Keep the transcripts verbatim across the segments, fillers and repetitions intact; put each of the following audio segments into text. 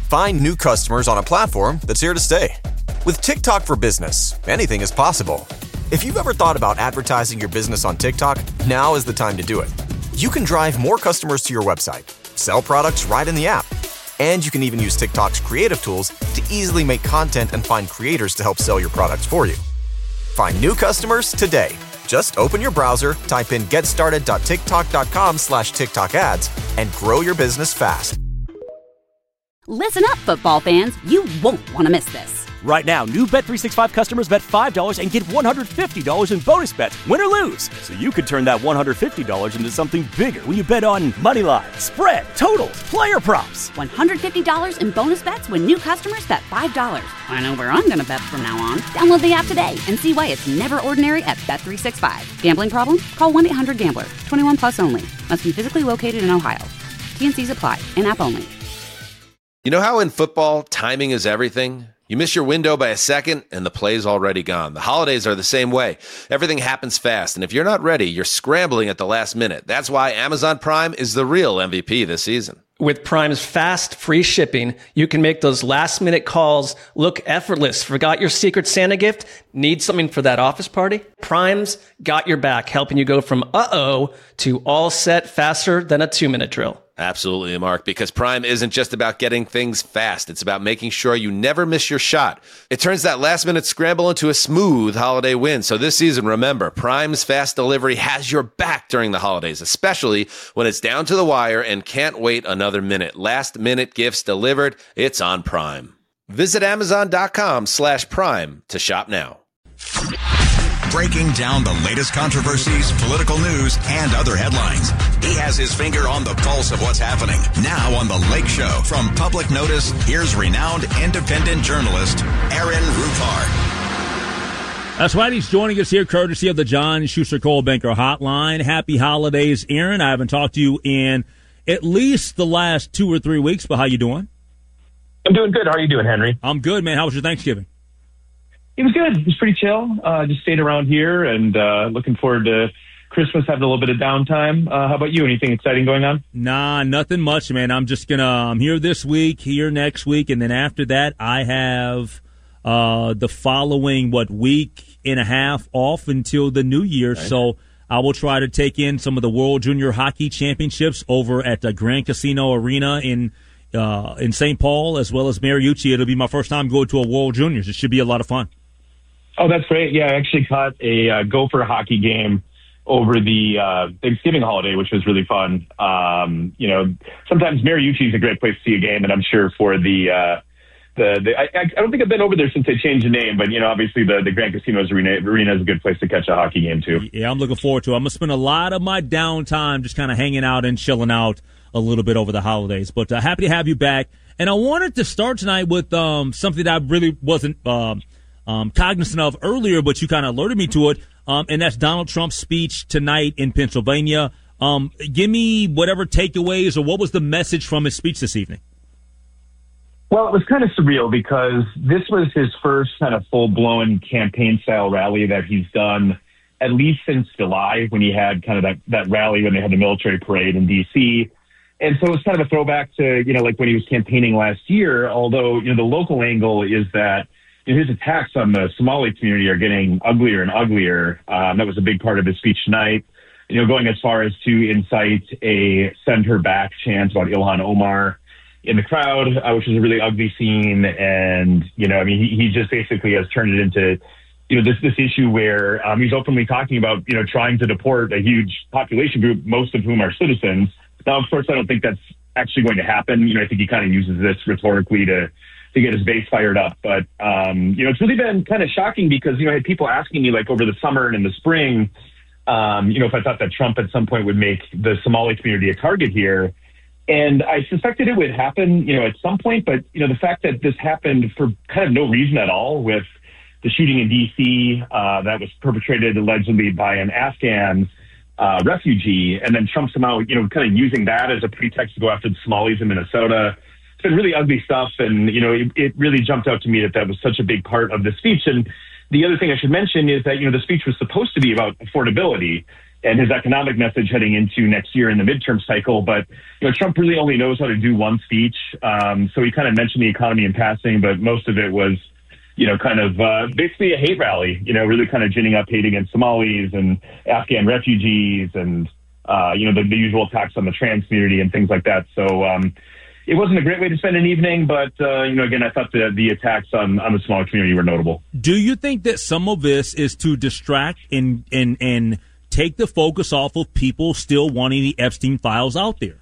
Find new customers on a platform that's here to stay. With TikTok for Business, anything is possible. If you've ever thought about advertising your business on TikTok, now is the time to do it. You can drive more customers to your website, sell products right in the app, and you can even use TikTok's creative tools to easily make content and find creators to help sell your products for you. Find new customers today. Just open your browser, type in getstarted.tiktok.com slash TikTok ads, and grow your business fast. Listen up, football fans. You won't want to miss this. Right now, new Bet three sixty-five customers bet five dollars and get one hundred fifty dollars in bonus bets, win or lose. So you could turn that one hundred fifty dollars into something bigger when you bet on money line, spread, totals, player props. one hundred fifty dollars in bonus bets when new customers bet five dollars. I know where I'm going to bet from now on. Download the app today and see why it's never ordinary at Bet three sixty-five. Gambling problem? Call one eight hundred gambler. twenty-one plus only. Must be physically located in Ohio. T N Cs apply. In-app only. You know how in football, timing is everything? You miss your window by a second, and the play's already gone. The holidays are the same way. Everything happens fast, and if you're not ready, you're scrambling at the last minute. That's why Amazon Prime is the real M V P this season. With Prime's fast, free shipping, you can make those last-minute calls look effortless. Forgot your Secret Santa gift? Need something for that office party? Prime's got your back, helping you go from uh-oh to all set faster than a two-minute drill. Absolutely, Mark, because Prime isn't just about getting things fast. It's about making sure you never miss your shot. It turns that last-minute scramble into a smooth holiday win. So this season, remember, Prime's fast delivery has your back during the holidays, especially when it's down to the wire and can't wait another minute. Last-minute gifts delivered, it's on Prime. Visit Amazon.com slash Prime to shop now. Breaking down the latest controversies, political news, and other headlines. He has his finger on the pulse of what's happening. Now on The Lake Show, from Public Notice, here's renowned independent journalist Aaron Rupar. That's right. He's joining us here courtesy of the John Schuster Coldwell Banker Hotline. Happy holidays, Aaron. I haven't talked to you in at least the last two or three weeks, but how you doing? I'm doing good. How are you doing, Henry? I'm good, man. How was your Thanksgiving? It was good. It was pretty chill. Uh, just stayed around here and uh, looking forward to Christmas, having a little bit of downtime. Uh, how about you? Anything exciting going on? Nah, nothing much, man. I'm just going to, I'm here this week, here next week, and then after that, I have uh, the following, what, week and a half off until the new year. Okay. So I will try to take in some of the World Junior Hockey Championships over at the Grand Casino Arena in uh, in Saint Paul, as well as Mariucci. It'll be my first time going to a World Juniors. It should be a lot of fun. Oh, that's great. Yeah, I actually caught a uh, Gopher hockey game over the uh, Thanksgiving holiday, which was really fun. Um, you know, sometimes Mariucci is a great place to see a game, and I'm sure for the uh, the, the I, I don't think I've been over there since they changed the name, but you know, obviously the the Grand Casinos Arena, arena is a good place to catch a hockey game too. Yeah, I'm looking forward to it. I'm gonna spend a lot of my downtime just kind of hanging out and chilling out a little bit over the holidays. But uh, happy to have you back. And I wanted to start tonight with um, something that I really wasn't. Um, Um, cognizant of earlier, but you kind of alerted me to it, um, and that's Donald Trump's speech tonight in Pennsylvania. Um, give me whatever takeaways or what was the message from his speech this evening? Well, it was kind of surreal because this was his first kind of full-blown campaign-style rally that he's done at least since July when he had kind of that, that rally when they had the military parade in D C. And so it's kind of a throwback to, you know, like when he was campaigning last year, although, you know, the local angle is that his attacks on the Somali community are getting uglier and uglier. Um, that was a big part of his speech tonight. You know, going as far as to incite a send her back chant about Ilhan Omar in the crowd, uh, which was a really ugly scene. And, you know, I mean, he, he just basically has turned it into, you know, this, this issue where um, he's openly talking about, you know, trying to deport a huge population group, most of whom are citizens. Now, of course, I don't think that's actually going to happen. You know, I think he kind of uses this rhetorically to, to get his base fired up. But, um, you know, it's really been kind of shocking because, you know, I had people asking me like over the summer and in the spring, um, you know, if I thought that Trump at some point would make the Somali community a target here. And I suspected it would happen, you know, at some point. But, you know, the fact that this happened for kind of no reason at all with the shooting in D C uh, that was perpetrated allegedly by an Afghan uh, refugee, and then Trump somehow, you know, kind of using that as a pretext to go after the Somalis in Minnesota. It's been really ugly stuff. And, you know, it, it really jumped out to me that that was such a big part of the speech. And the other thing I should mention is that, you know, the speech was supposed to be about affordability. and his economic message heading into next year in the midterm cycle. But, you know, Trump really only knows how to do one speech. Um, so he kind of mentioned the economy in passing, but most of it was, you know, kind of uh, basically a hate rally, you know, really kind of ginning up hate against Somalis and Afghan refugees and, uh, you know, the, the usual attacks on the trans community and things like that. So um, it wasn't a great way to spend an evening, but, uh, you know, again, I thought the, the attacks on, on the Somali community were notable. Do you think that some of this is to distract and, and, and take the focus off of people still wanting the Epstein files out there?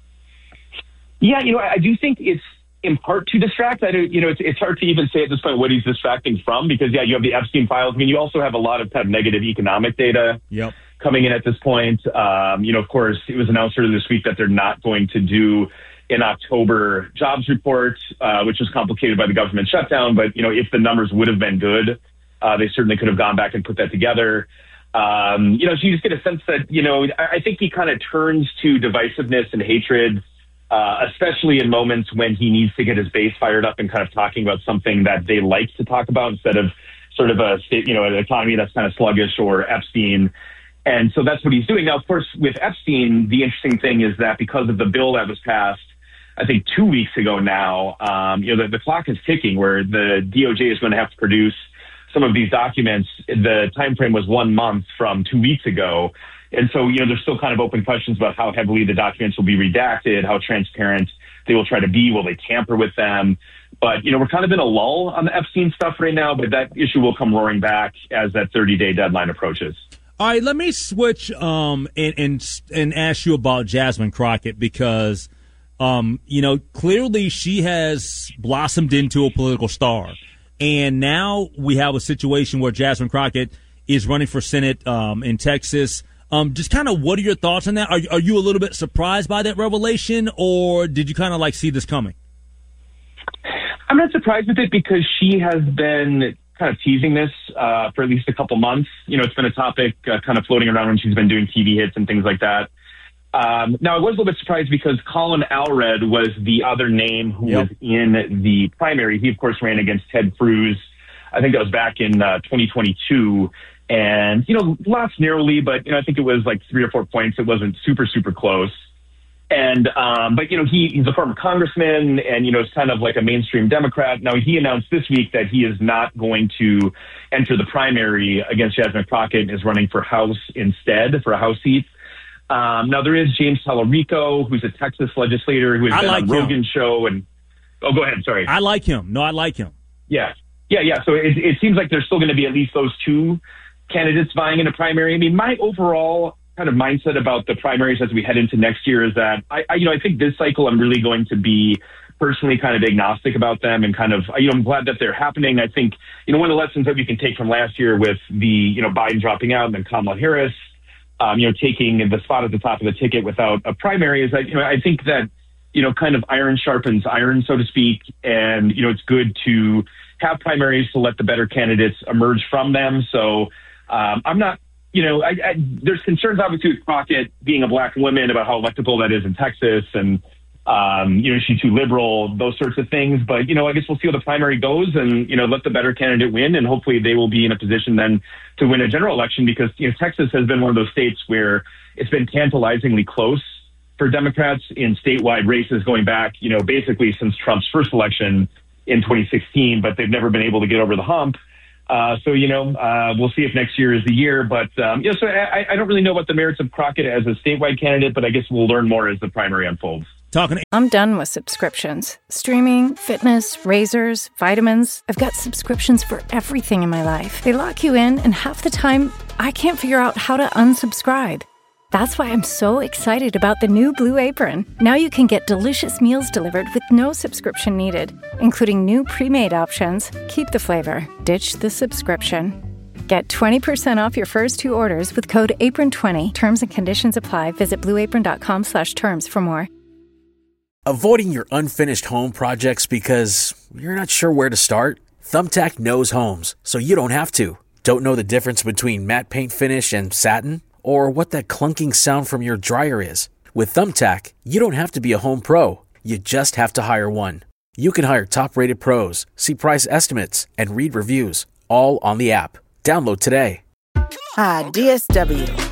Yeah, you know, I do think it's in part to distract. I do, you know, it's, it's hard to even say at this point what he's distracting from because, yeah, you have the Epstein files. I mean, you also have a lot of kind of negative economic data yep. coming in at this point. Um, you know, of course, it was announced earlier this week that they're not going to do an October jobs report, uh, which was complicated by the government shutdown. But, you know, if the numbers would have been good, uh, they certainly could have gone back and put that together. Um, you know, so you just get a sense that, you know, I, I think he kind of turns to divisiveness and hatred, Uh, especially in moments when he needs to get his base fired up and kind of talking about something that they like to talk about instead of sort of a state, you know, an economy that's kind of sluggish or Epstein. And so that's what he's doing. Now, of course, with Epstein, the interesting thing is that because of the bill that was passed, I think two weeks ago now, um, you know, the, the clock is ticking where the D O J is going to have to produce some of these documents. The time frame was one month from two weeks ago. And so, you know, there's still kind of open questions about how heavily the documents will be redacted, how transparent they will try to be. Will they tamper with them? But, you know, we're kind of in a lull on the Epstein stuff right now, but that issue will come roaring back as that thirty-day deadline approaches. All right, let me switch um, and, and and ask you about Jasmine Crockett because, um, you know, clearly she has blossomed into a political star. And now we have a situation where Jasmine Crockett is running for Senate um, in Texas. Um, just kind of what are your thoughts on that? Are, are you a little bit surprised by that revelation, or did you kind of like see this coming? I'm not surprised with it because she has been kind of teasing this uh, for at least a couple months. You know, it's been a topic uh, kind of floating around when she's been doing T V hits and things like that. Um, now, I was a little bit surprised because Colin Allred was the other name who yep. was in the primary. He, of course, ran against Ted Cruz. I think that was back in uh, twenty twenty-two. And, you know, lost narrowly, but, you know, I think it was like three or four points. It wasn't super, super close. And, um, but, you know, he, he's a former congressman and, you know, is kind of like a mainstream Democrat. Now, he announced this week that he is not going to enter the primary against Jasmine Crockett and is running for House instead, for a House seat. Um, now, there is James Tallarico, who's a Texas legislator who has I been like on Rogan's show. And, oh, go ahead. Sorry. I like him. No, I like him. Yeah. Yeah, yeah. So it, it seems like there's still going to be at least those two candidates vying in a primary. I mean, my overall kind of mindset about the primaries as we head into next year is that I, I, you know, I think this cycle I'm really going to be personally kind of agnostic about them and kind of, you know, I'm glad that they're happening. I think, you know, one of the lessons that we can take from last year with the, you know, Biden dropping out and then Kamala Harris, um, you know, taking the spot at the top of the ticket without a primary is that, you know, I think that, you know, kind of iron sharpens iron, so to speak. And, you know, it's good to have primaries to let the better candidates emerge from them. So, Um, I'm not, you know, I, I, there's concerns obviously with Crockett being a black woman about how electable that is in Texas and, um, you know, she's too liberal, those sorts of things. But, you know, I guess we'll see how the primary goes and, you know, let the better candidate win. And hopefully they will be in a position then to win a general election because, you know, Texas has been one of those states where it's been tantalizingly close for Democrats in statewide races going back, you know, basically since Trump's first election in twenty sixteen, but they've never been able to get over the hump. Uh, so, you know, uh, we'll see if next year is the year. But, um, you know, so I, I don't really know what the merits of Crockett as a statewide candidate, but I guess we'll learn more as the primary unfolds. Talking. To- I'm done with subscriptions. Streaming, fitness, razors, vitamins. I've got subscriptions for everything in my life. They lock you in, and half the time, I can't figure out how to unsubscribe. That's why I'm so excited about the new Blue Apron. Now you can get delicious meals delivered with no subscription needed, including new pre-made options. Keep the flavor, ditch the subscription. Get twenty percent off your first two orders with code apron twenty. Terms and conditions apply. Visit blueapron.com slash terms for more. Avoiding your unfinished home projects because you're not sure where to start? Thumbtack knows homes, so you don't have to. Don't know the difference between matte paint finish and satin? Or what that clunking sound from your dryer is? With Thumbtack, you don't have to be a home pro. You just have to hire one. You can hire top-rated pros, see price estimates, and read reviews, all on the app. Download today. Hi, D S W.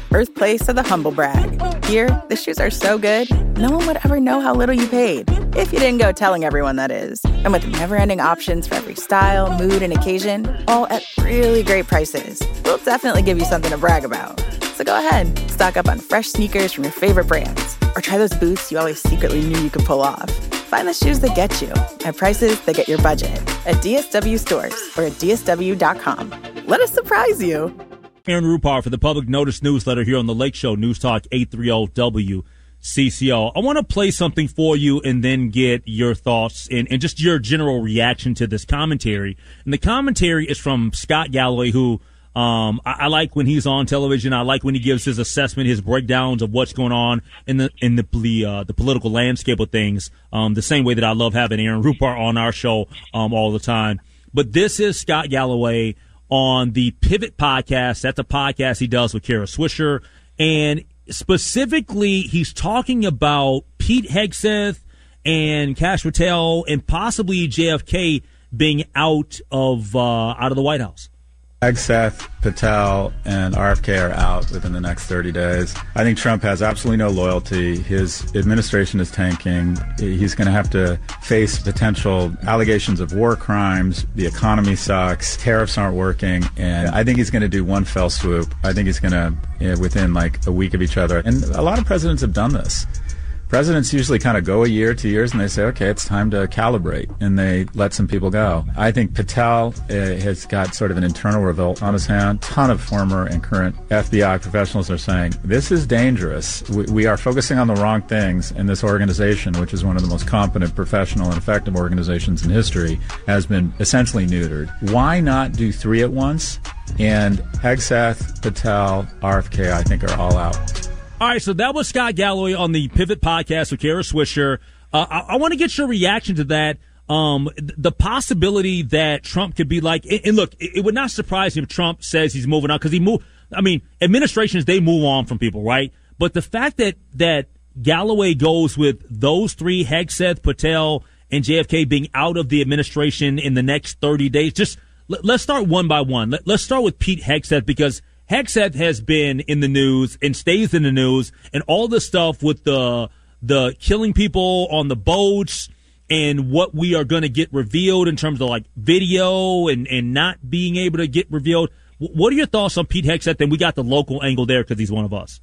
birthplace of the humble brag. Here, the shoes are so good, no one would ever know how little you paid. If you didn't go telling everyone, that is. And with never-ending options for every style, mood, and occasion, all at really great prices, we'll definitely give you something to brag about. So go ahead, stock up on fresh sneakers from your favorite brands, or try those boots you always secretly knew you could pull off. Find the shoes that get you at prices that get your budget at D S W stores or at D S W dot com. Let us surprise you. Aaron Rupar for the Public Notice newsletter here on the Lake Show, News Talk eight thirty W C C O. I want to play something for you and then get your thoughts and, and just your general reaction to this commentary. And the commentary is from Scott Galloway, who um, I, I like when he's on television. I like when he gives his assessment, his breakdowns of what's going on in the in the uh, the political landscape of things. Um, the same way that I love having Aaron Rupar on our show um, all the time. But this is Scott Galloway on the Pivot podcast. That's a podcast he does with Kara Swisher. And specifically, he's talking about Pete Hegseth and Kash Patel and possibly J F K being out of uh, out of the White House. Hegseth, Patel, and R F K are out within the next thirty days. I think Trump has absolutely no loyalty. His administration is tanking. He's going to have to face potential allegations of war crimes. The economy sucks. Tariffs aren't working. And I think he's going to do one fell swoop. I think he's going to, you know, within like a week of each other. And a lot of presidents have done this. Presidents usually kind of go a year, two years, and they say, okay, it's time to calibrate, and they let some people go. I think Patel uh, has got sort of an internal revolt on his hand. A ton of former and current F B I professionals are saying, this is dangerous. We, we are focusing on the wrong things, and this organization, which is one of the most competent, professional, and effective organizations in history, has been essentially neutered. Why not do three at once? And Hegseth, Patel, R F K, I think, are all out. All right, so that was Scott Galloway on the Pivot podcast with Kara Swisher. Uh, I, I want to get your reaction to that. Um, the possibility that Trump could be like, and look, it, it would not surprise me if Trump says he's moving on because he moved. I mean, administrations, they move on from people, right? But the fact that that Galloway goes with those three, Hegseth, Patel, and J F K being out of the administration in the next thirty days, just let, let's start one by one. Let, let's start with Pete Hegseth because Hegseth has been in the news and stays in the news, and all the stuff with the the killing people on the boats and what we are going to get revealed in terms of like video and, and not being able to get revealed. What are your thoughts on Pete Hegseth? And we got the local angle there because he's one of us.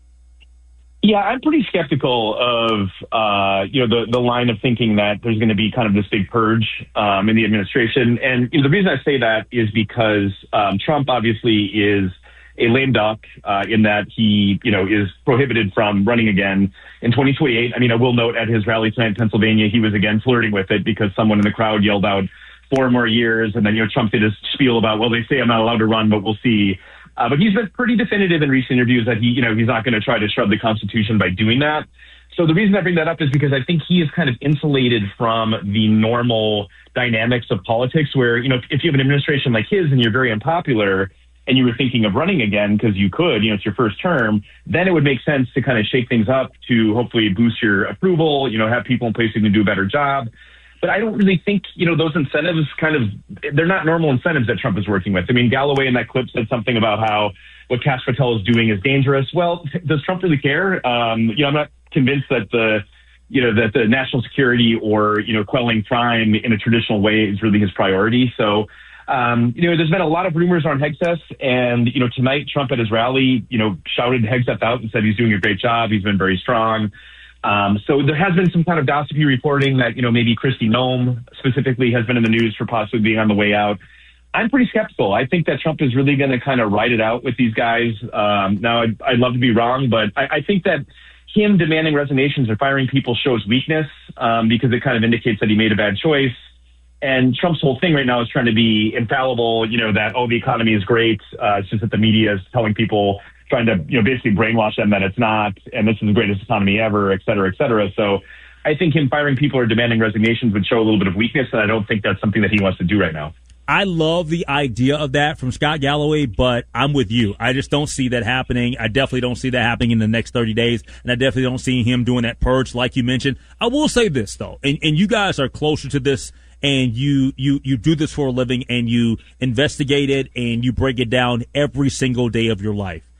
Yeah, I'm pretty skeptical of, uh, you know, the, the line of thinking that there's going to be kind of this big purge um, in the administration. And you know, the reason I say that is because um, Trump obviously is a lame duck uh, in that he, you know, is prohibited from running again in twenty twenty-eight. I mean, I will note at his rally tonight in Pennsylvania, he was again flirting with it because someone in the crowd yelled out four more years. And then, you know, Trump did his spiel about, well, they say I'm not allowed to run, but we'll see. Uh, but he's been pretty definitive in recent interviews that he, you know, he's not going to try to shrub the Constitution by doing that. So the reason I bring that up is because I think he is kind of insulated from the normal dynamics of politics where, you know, if you have an administration like his and you're very unpopular, and you were thinking of running again because you could, you know, it's your first term, then it would make sense to kind of shake things up to hopefully boost your approval, you know, have people in place who can do a better job. But I don't really think, you know, those incentives kind of, they're not normal incentives that Trump is working with. I mean, Galloway in that clip said something about how what Kash Patel is doing is dangerous. Well, does Trump really care? Um, you know, I'm not convinced that the, you know, that the national security or, you know, quelling crime in a traditional way is really his priority. So, Um, you know, there's been a lot of rumors on Hegseth, and, you know, tonight Trump at his rally, you know, shouted Hegseth out and said he's doing a great job. He's been very strong. Um, so there has been some kind of gossipy reporting that, you know, maybe Kristi Noem specifically has been in the news for possibly being on the way out. I'm pretty skeptical. I think that Trump is really going to kind of ride it out with these guys. Um, now, I'd, I'd love to be wrong, but I, I think that him demanding resignations or firing people shows weakness um, because it kind of indicates that he made a bad choice. And Trump's whole thing right now is trying to be infallible, you know, that, oh, the economy is great. Uh, it's just that the media is telling people, trying to, you know, basically brainwash them that it's not, and this is the greatest economy ever, et cetera, et cetera. So I think him firing people or demanding resignations would show a little bit of weakness, and I don't think that's something that he wants to do right now. I love the idea of that from Scott Galloway, but I'm with you. I just don't see that happening. I definitely don't see that happening in the next thirty days, and I definitely don't see him doing that purge like you mentioned. I will say this, though, and, and you guys are closer to this, and you, you, you do this for a living, and you investigate it, and you break it down every single day of your life.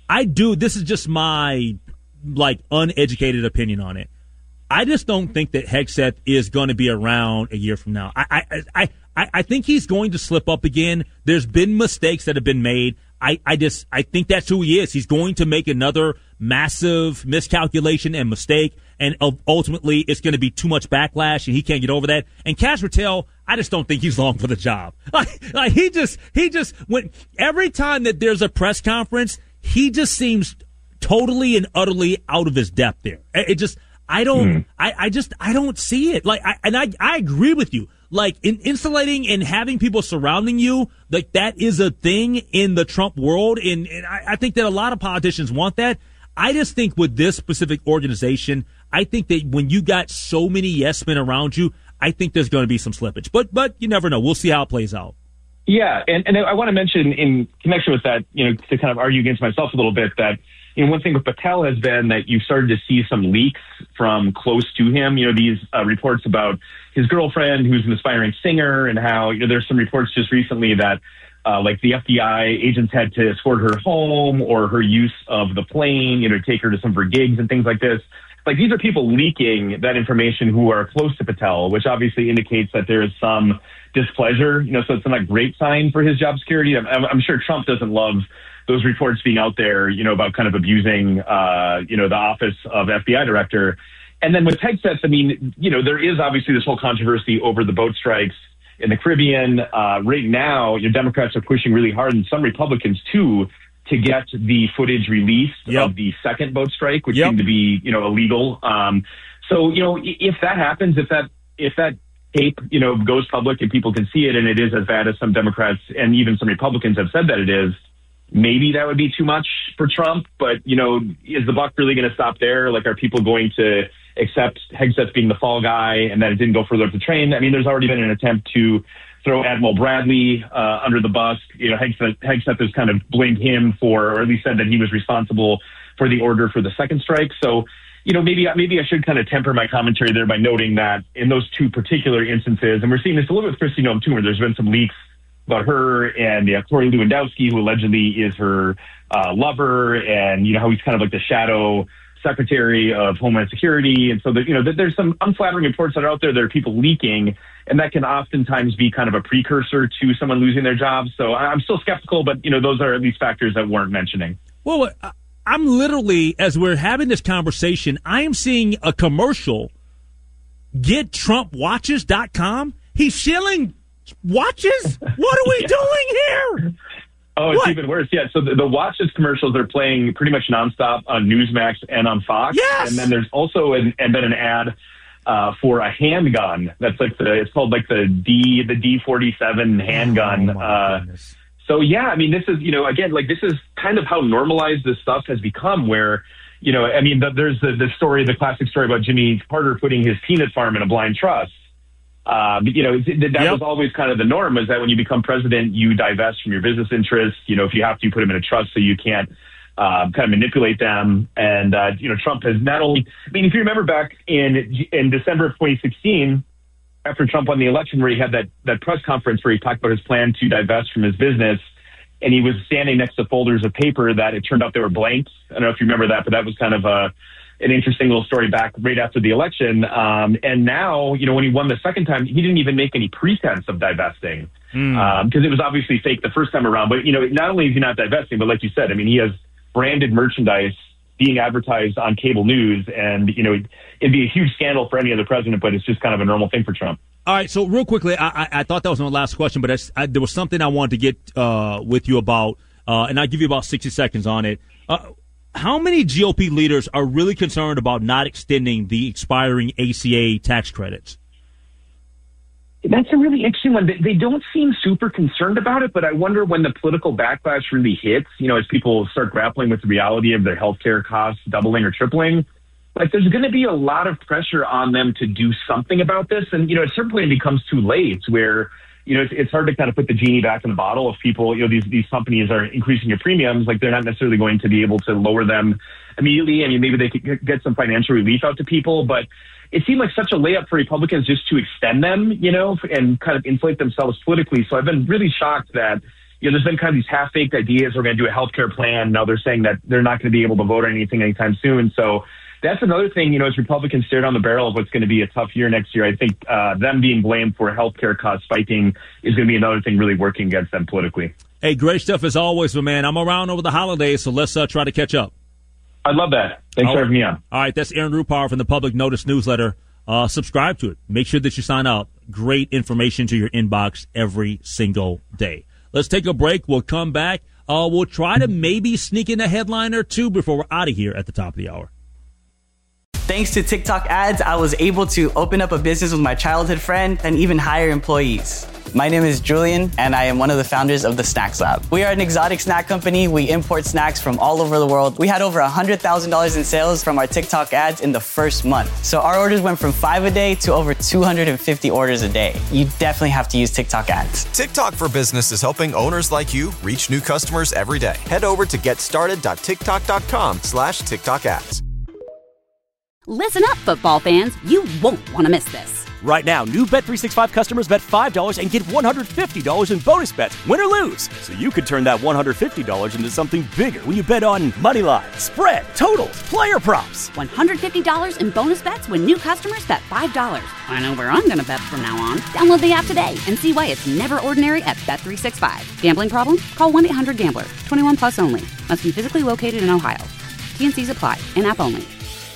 I do. This is just my like uneducated opinion on it. I just don't think that Hegseth is going to be around a year from now. I, I, I, I, I think he's going to slip up again. There's been mistakes that have been made. I, I just I think that's who he is. He's going to make another massive miscalculation and mistake, and ultimately it's going to be too much backlash, and he can't get over that. And Kash Patel, I just don't think he's long for the job. Like, like he just he just when every time that there's a press conference, he just seems totally and utterly out of his depth there. It, it just I don't mm. I, I just I don't see it. Like I, and I I agree with you. Like in insulating and having people surrounding you, like that is a thing in the Trump world, and, and I, I think that a lot of politicians want that. I just think with this specific organization, I think that when you got so many yes men around you, I think there's going to be some slippage. But but you never know. We'll see how it plays out. Yeah, and, and I want to mention in connection with that, you know, to kind of argue against myself a little bit, that you know one thing with Patel has been that you've started to see some leaks from close to him. You know, these uh, reports about his girlfriend, who's an aspiring singer, and how, you know, there's some reports just recently that, uh, like the F B I agents had to escort her home, or her use of the plane, you know, take her to some of her gigs and things like this. Like, these are people leaking that information who are close to Patel, which obviously indicates that there is some displeasure, you know, so it's not a great sign for his job security. I'm, I'm sure Trump doesn't love those reports being out there, you know, about kind of abusing, uh, you know, the office of F B I director. And then with Hegseth, I mean, you know, there is obviously this whole controversy over the boat strikes in the Caribbean. Uh, right now, your Democrats are pushing really hard, and some Republicans too, to get the footage released yep. of the second boat strike, which yep. seemed to be, you know, illegal. Um, so, you know, if that happens, if that if that tape, you know, goes public and people can see it, and it is as bad as some Democrats and even some Republicans have said that it is, maybe that would be too much for Trump. But, you know, is the buck really going to stop there? Like, are people going to accept Hegseth being the fall guy and that it didn't go further up the train? I mean, there's already been an attempt to throw Admiral Bradley uh, under the bus. You know, Hegseth, Hegseth has kind of blamed him for, or at least said that he was responsible for the order for the second strike. So, you know, maybe maybe I should kind of temper my commentary there by noting that in those two particular instances, and we're seeing this a little bit with Kristi Noem too, where there's been some leaks about her and yeah, Corey Lewandowski, who allegedly is her uh, lover, and, you know, how he's kind of like the shadow Secretary of Homeland Security. And so, that, you know, there's some unflattering reports that are out there. There are people leaking, and that can oftentimes be kind of a precursor to someone losing their job. So I'm still skeptical, but, you know, those are at least factors that weren't mentioning. Well, I'm literally, as we're having this conversation, I am seeing a commercial, get trump watches dot com. He's shilling watches? What are we yeah. doing here? Oh, it's what? even worse. Yeah. So the, the watches commercials are playing pretty much nonstop on Newsmax and on Fox. Yes. And then there's also an, and then an ad uh, for a handgun. That's like the, it's called like the D, the D forty-seven handgun. Oh, my uh, goodness. So yeah, I mean, this is, you know, again, like this is kind of how normalized this stuff has become, where, you know, I mean, the, there's the, the story, the classic story about Jimmy Carter putting his peanut farm in a blind trust. Uh, you know, that yep. was always kind of the norm, is that when you become president, you divest from your business interests. You know, if you have to, you put them in a trust so you can't uh, kind of manipulate them. And, uh, you know, Trump has not only, I mean, if you remember back in in December of twenty sixteen, after Trump won the election, where he had that, that press conference where he talked about his plan to divest from his business, and he was standing next to folders of paper that it turned out they were blanks. I don't know if you remember that, but that was kind of a an interesting little story back right after the election. Um, and now, you know, when he won the second time, he didn't even make any pretense of divesting because mm. um, it was obviously fake the first time around. But, you know, not only is he not divesting, but like you said, I mean, he has branded merchandise being advertised on cable news. And, you know, it'd, it'd be a huge scandal for any other president, but it's just kind of a normal thing for Trump. All right. So real quickly, I, I, I thought that was my last question, but I, I, there was something I wanted to get uh, with you about, uh, and I'll give you about sixty seconds on it. Uh, How many G O P leaders are really concerned about not extending the expiring A C A tax credits? That's a really interesting one. They don't seem super concerned about it, but I wonder when the political backlash really hits, you know, as people start grappling with the reality of their healthcare costs doubling or tripling, like there's going to be a lot of pressure on them to do something about this. And, you know, at a certain point it becomes too late, where, you know, it's, it's hard to kind of put the genie back in the bottle. If people, you know, these, these companies are increasing your premiums, like they're not necessarily going to be able to lower them immediately. I mean, maybe they could get some financial relief out to people, but it seemed like such a layup for Republicans just to extend them, you know, and kind of insulate themselves politically. So I've been really shocked that, you know, there's been kind of these half-baked ideas. We're going to do a healthcare plan. Now they're saying that they're not going to be able to vote on anything anytime soon. So that's another thing, you know, as Republicans stare down the barrel of what's going to be a tough year next year, I think uh, them being blamed for healthcare costs spiking is going to be another thing really working against them politically. Hey, great stuff as always, my man. I'm around over the holidays, so let's uh, try to catch up. I'd love that. Thanks All for having me on. All right, that's Aaron Rupar from the Public Notice newsletter. Uh, subscribe to it. Make sure that you sign up. Great information to your inbox every single day. Let's take a break. We'll come back. Uh, we'll try to maybe sneak in a headline or two before we're out of here at the top of the hour. Thanks to TikTok ads, I was able to open up a business with my childhood friend and even hire employees. My name is Julian, and I am one of the founders of the Snacks Lab. We are an exotic snack company. We import snacks from all over the world. We had over one hundred thousand dollars in sales from our TikTok ads in the first month. So our orders went from five a day to over two hundred fifty orders a day. You definitely have to use TikTok ads. TikTok for Business is helping owners like you reach new customers every day. Head over to getstarted.tiktok.com slash TikTok ads. Listen up, football fans. You won't want to miss this. Right now, new Bet three sixty-five customers bet five dollars and get one hundred fifty dollars in bonus bets, win or lose. So you could turn that one hundred fifty dollars into something bigger when you bet on money line, spread, totals, player props. one hundred fifty dollars in bonus bets when new customers bet five dollars. I know where I'm going to bet from now on. Download the app today and see why it's never ordinary at Bet three sixty-five. Gambling problem? Call one eight hundred gambler. twenty-one plus only. Must be physically located in Ohio. T and C's apply. In-app only.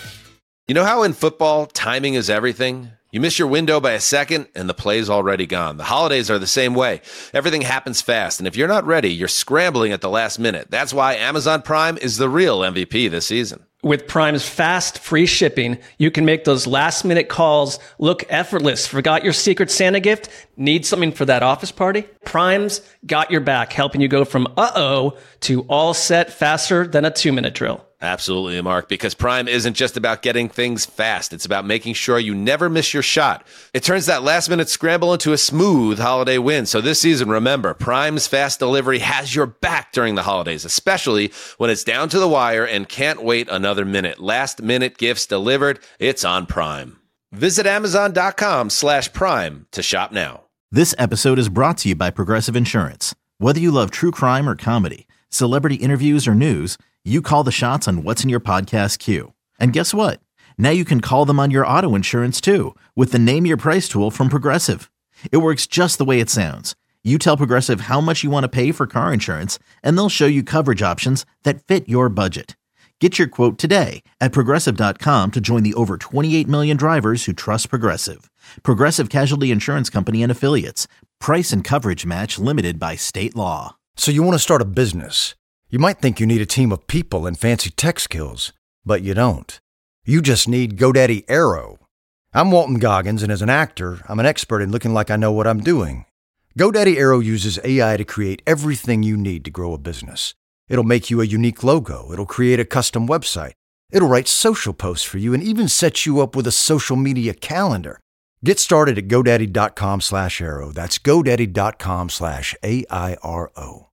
You know how in football, timing is everything? You miss your window by a second, and the play's already gone. The holidays are the same way. Everything happens fast, and if you're not ready, you're scrambling at the last minute. That's why Amazon Prime is the real M V P this season. With Prime's fast, free shipping, you can make those last-minute calls look effortless. Forgot your secret Santa gift? Need something for that office party? Prime's got your back, helping you go from uh-oh to all set faster than a two-minute drill. Absolutely, Mark, because Prime isn't just about getting things fast. It's about making sure you never miss your shot. It turns that last-minute scramble into a smooth holiday win. So this season, remember, Prime's fast delivery has your back during the holidays, especially when it's down to the wire and can't wait another minute. Last-minute gifts delivered. It's on Prime. Visit Amazon.com slash Prime to shop now. This episode is brought to you by Progressive Insurance. Whether you love true crime or comedy, celebrity interviews or news, you call the shots on what's in your podcast queue. And guess what? Now you can call them on your auto insurance too with the Name Your Price tool from Progressive. It works just the way it sounds. You tell Progressive how much you want to pay for car insurance, and they'll show you coverage options that fit your budget. Get your quote today at Progressive dot com to join the over twenty-eight million drivers who trust Progressive. Progressive Casualty Insurance Company and Affiliates. Price and coverage match limited by state law. So you want to start a business. You might think you need a team of people and fancy tech skills, but you don't. You just need GoDaddy Aero. I'm Walton Goggins, and as an actor, I'm an expert in looking like I know what I'm doing. GoDaddy Aero uses A I to create everything you need to grow a business. It'll make you a unique logo. It'll create a custom website. It'll write social posts for you and even set you up with a social media calendar. Get started at GoDaddy.com slash Aero. That's GoDaddy.com slash A I R O.